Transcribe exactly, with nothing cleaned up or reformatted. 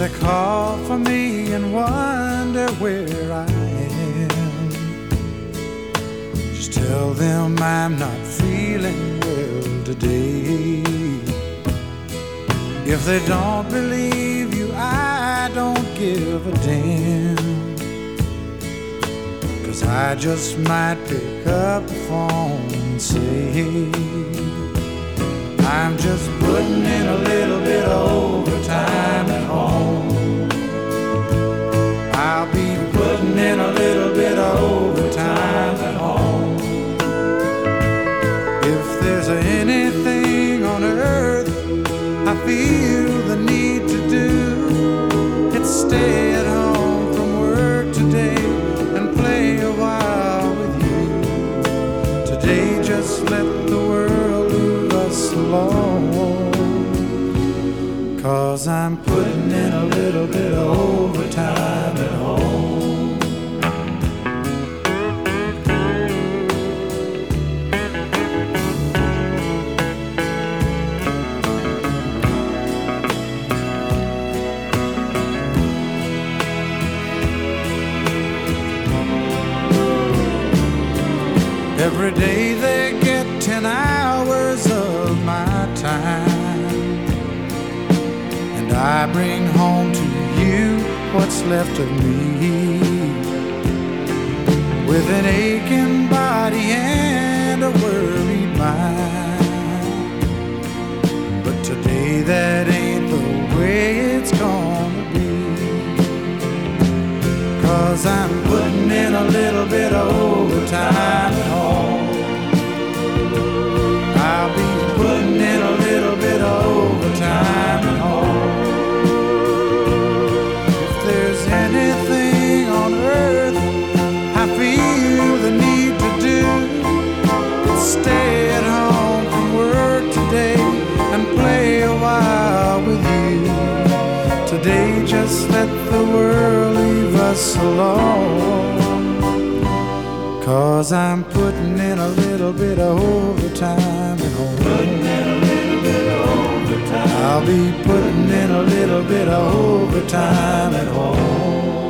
they call for me and wonder where I am, just tell them I'm not feeling well today. If they don't believe you, I don't give a damn, 'cause I just might pick up the phone and say, I'm just putting in a little bit of overtime at home. I'll be putting in a little bit of overtime at home. If there's anything on earth I feel the need to do, it's stay at home from work today and play a while with you. Today just let the world leave us alone, 'cause I'm putting in a little bit of overtime at home. Every day they get ten hours of my time, and I bring home to you what's left of me, with an aching body and a worried mind. But today that ain't the way it's gonna be, 'cause I'm putting in a little bit of overtime at home. I'll be putting in a little bit of overtime at home. If there's anything on earth I feel the need to do, it's stay at home from work today and play a while with you. Today just let the world leave us alone, 'cause I'm putting in a little bit of overtime at home. Putting in a little bit of overtime. I'll be putting in a little bit of overtime at home.